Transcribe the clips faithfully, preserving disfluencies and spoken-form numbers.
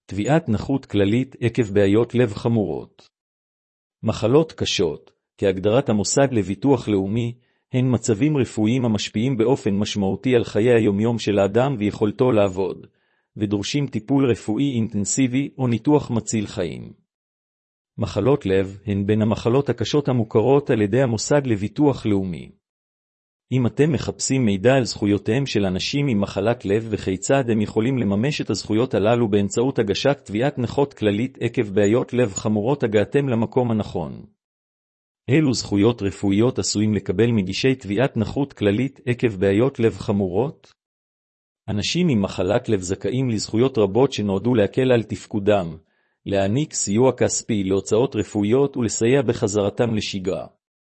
תביעת נכות כללית עקב בעיות לב חמורות. מחלות קשות, כהגדרת המוסד לביטוח לאומי, הן מצבים רפואיים המשפיעים באופן משמעותי על חיי היומיום של האדם ויכולתו לעבוד, ודורשים טיפול רפואי אינטנסיבי או ניתוח מציל חיים. מחלות לב הן בין המחלות הקשות המוכרות על ידי המוסד לביטוח לאומי. אם אתם מחפשים מידע על זכויותיהם של אנשים עם מחלת לב וכיצד הם יכולים לממש את הזכויות הללו באמצעות הגשת תביעת נכות כללית עקב בעיות לב חמורות, הגעתם למקום הנכון. אילו זכויות רפואיות עשויים לקבל מגישי תביעת נכות כללית עקב בעיות לב חמורות? אנשים עם מחלת לב זכאים לזכויות רבות שנועדו להקל על תפקודם, להעניק סיוע כספי להוצאות רפואיות ולסייע בחזרתם לשגרה.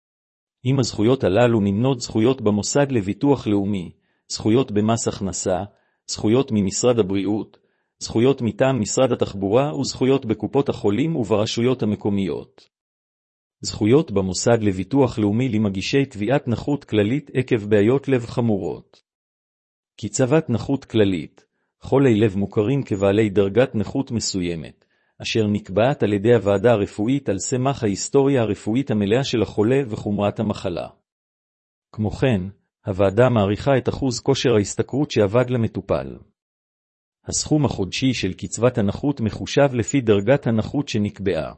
עם הזכויות הללו נמנות זכויות במוסד לביטוח לאומי, זכויות במס הכנסה, זכויות ממשרד הבריאות, זכויות מטעם משרד התחבורה וזכויות בקופות החולים וברשויות המקומיות. זכויות במוסד לביטוח לאומי למגישי תביעת נכות כללית עקב בעיות לב חמורות. קצבת נכות כללית, חולי לב מוכרים כבעלי דרגת נכות מסוימת, אשר נקבעת על ידי הוועדה הרפואית על סמך ההיסטוריה הרפואית המלאה של החולה וחומרת המחלה. כמו כן, הוועדה מעריכה את אחוז כושר ההשתכרות שעבד למטופל. הסכום החודשי של קצבת הנכות מחושב לפי דרגת הנכות שנקבעה.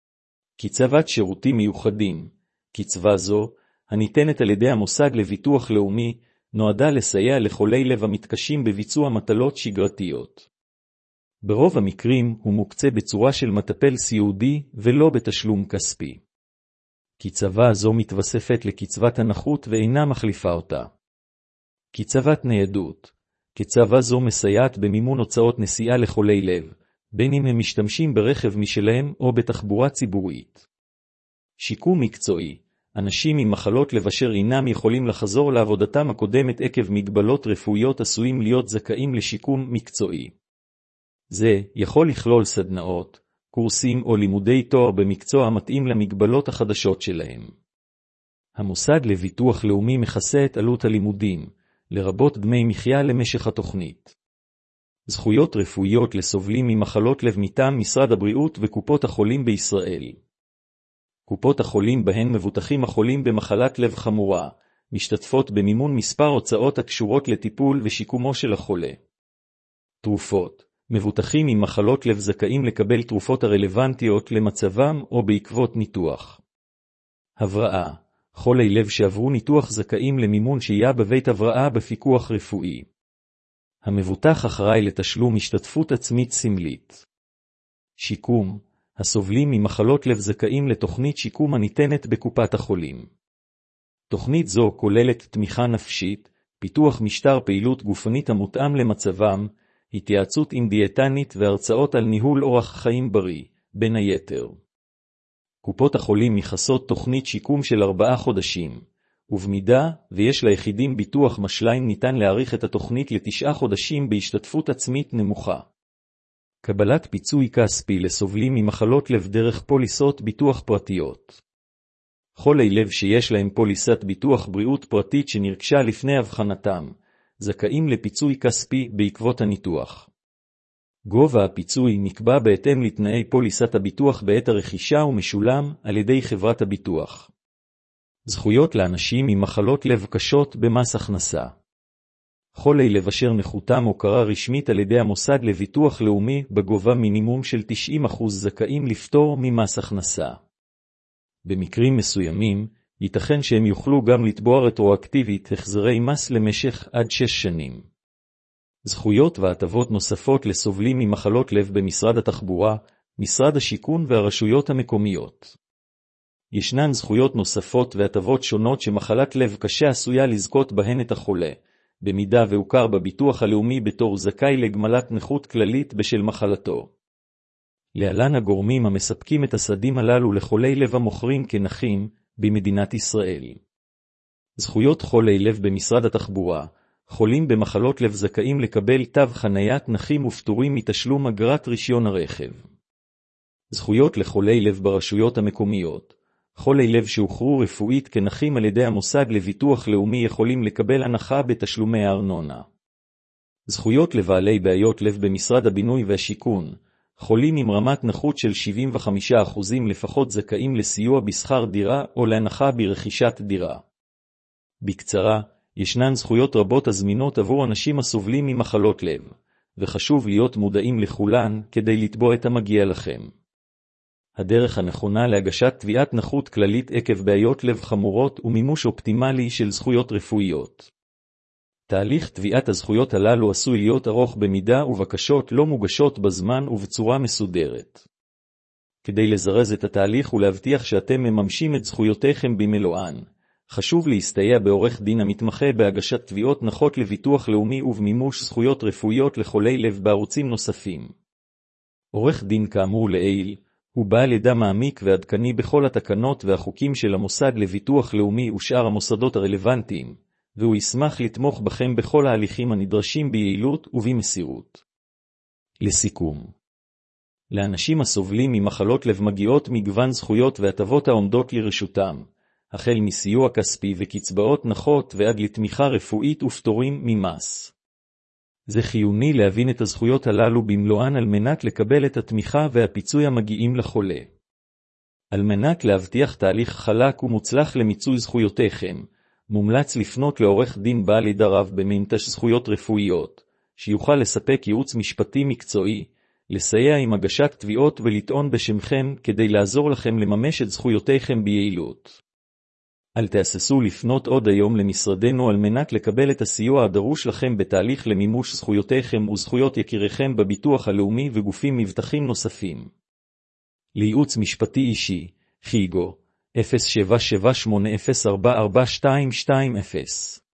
קצבת שירותים מיוחדים, קצבה זו, הניתנת על ידי המוסד לביטוח לאומי, נועדה לסייע לחולי לב המתקשים בביצוע מטלות שגרתיות. ברוב המקרים הוא מוקצה בצורה של מטפל סיעודי ולא בתשלום כספי. קצבה זו מתווספת לקצבת הנכות ואינה מחליפה אותה. קצבת ניידות, קצבה זו מסייעת במימון הוצאות נסיעה לחולי לב, בין אם הם משתמשים ברכב משלהם או בתחבורה ציבורית. שיקום מקצועי, אנשים עם מחלות לב אשר אינם יכולים לחזור לעבודתם הקודמת עקב מגבלות רפואיות עשויים להיות זכאים לשיקום מקצועי. זה יכול לכלול סדנאות, קורסים או לימודי תואר במקצוע המתאים למגבלות החדשות שלהם. המוסד לביטוח לאומי מכסה את עלות הלימודים, לרבות דמי מחיה למשך התוכנית. זכויות רפואיות לסובלים ממחלות לב מטעם משרד הבריאות וקופות החולים בישראל. קופות החולים בהן מבוטחים החולים במחלת לב חמורה, משתתפות במימון מספר הוצאות הקשורות לטיפול ושיקומו של החולה. תרופות, מבוטחים עם מחלות לב זכאים לקבל תרופות הרלוונטיות למצבם או בעקבות ניתוח. הבראה, חולי לב שעברו ניתוח זכאים למימון שהייה בבית הבראה בפיקוח רפואי. המבוטח אחראי לתשלום השתתפות עצמית סמלית. שיקום, הסובלים ממחלות לב זכאים לתוכנית שיקום הניתנת בקופת החולים. תוכנית זו כוללת תמיכה נפשית, פיתוח משטר פעילות גופנית המותאם למצבם, התייעצות עם דיאטנית והרצאות על ניהול אורח חיים בריא, בין היתר. קופות החולים מכסות תוכנית שיקום של ארבעה חודשים, ובמידה ויש ליחידים ביטוח משלים ניתן להאריך את התוכנית לתשעה חודשים בהשתתפות עצמית נמוכה. קבלת פיצוי כספי לסובלים ממחלות לב דרך פוליסות ביטוח פרטיות. חולי לב שיש להם פוליסת ביטוח בריאות פרטית שנרכשה לפני הבחנתם, זכאים לפיצוי כספי בעקבות הניתוח. גובה הפיצוי נקבע בהתאם לתנאי פוליסת הביטוח בעת הרכישה ומשולם על ידי חברת הביטוח. זכויות לאנשים עם מחלות לב קשות במס הכנסה. חולי לב אשר נכותם הוכרה רשמית על ידי המוסד לביטוח לאומי בגובה מינימום של תשעים אחוז זכאים לפטור ממס הכנסה. במקרים מסוימים, ייתכן שהם יוכלו גם לתבוע רטרואקטיבית החזרי מס למשך עד שש שנים. זכויות והטבות נוספות לסובלים ממחלות לב במשרד התחבורה, משרד השיכון והרשויות המקומיות. ישנן זכויות נוספות והטבות שונות שמחלת לב קשה עשויה לזכות בהן את החולה, במידה והוכר בביטוח הלאומי בתור זכאי לגמלת נכות כללית בשל מחלתו. להלן הגורמים המספקים את הסעדים הללו לחולי לב המוכרים כנכים במדינת ישראל. זכויות חולי לב במשרד התחבורה, חולים במחלות לב זכאים לקבל תו חניית נכים ופטורים מתשלום אגרת רישיון הרכב. זכויות לחולי לב ברשויות המקומיות, חולי לב שהוכרו רפואית כנכים על ידי המוסד לביטוח לאומי יכולים לקבל הנחה בתשלומי הארנונה. זכויות לבעלי בעיות לב במשרד הבינוי והשיכון, חולים עם רמת נכות של שבעים וחמישה אחוז לפחות זכאים לסיוע בשכר דירה או להנחה ברכישת דירה. בקצרה, ישנן זכויות רבות הזמינות עבור אנשים הסובלים ממחלות לב, וחשוב להיות מודעים לכולן כדי לתבוע את המגיע לכם. הדרך הנכונה להגשת תביעת נכות כללית עקב בעיות לב חמורות ומימוש אופטימלי של זכויות רפואיות. תהליך תביעת הזכויות הללו עשוי להיות ארוך במידה ובקשות לא מוגשות בזמן ובצורה מסודרת. כדי לזרז את התהליך ולהבטיח שאתם מממשים את זכויותיכם במלואן, חשוב להסתייע בעורך דין המתמחה בהגשת תביעות נכות לביטוח לאומי ובמימוש זכויות רפואיות לחולי לב בערוצים נוספים. עורך דין כאמור לעיל, הוא בעל ידע מעמיק ועדכני בכל התקנות והחוקים של המוסד לביטוח לאומי ושאר המוסדות הרלוונטיים, והוא ישמח לתמוך בכם בכל ההליכים הנדרשים ביעילות ובמסירות. לסיכום, לאנשים הסובלים ממחלות לב מגיעות מגוון זכויות והטבות העומדות לרשותם, החל מסיוע כספי וקצבאות נחות ועד לתמיכה רפואית ופטורים ממס. זה חיוני להבין את הזכויות הללו במלואן על מנת לקבל את התמיכה והפיצוי המגיעים לחולה. על מנת להבטיח תהליך חלק ומוצלח למיצוי זכויותיכם, מומלץ לפנות לעורך דין בעל ידע רב במנטש זכויות רפואיות, שיוכל לספק ייעוץ משפטי מקצועי, לסייע עם הגשת תביעות ולטעון בשמכם כדי לעזור לכם לממש את זכויותיכם ביעילות. אל תהססו לפנות עוד היום למשרדנו על מנת לקבל את הסיוע הדרוש לכם בתהליך למימוש זכויותיכם וזכויות יקיריכם בביטוח הלאומי וגופים מבטחים נוספים. לייעוץ משפטי אישי, חיגו, אפס שבע שבע שמונה אפס ארבע ארבע שתיים שתיים אפס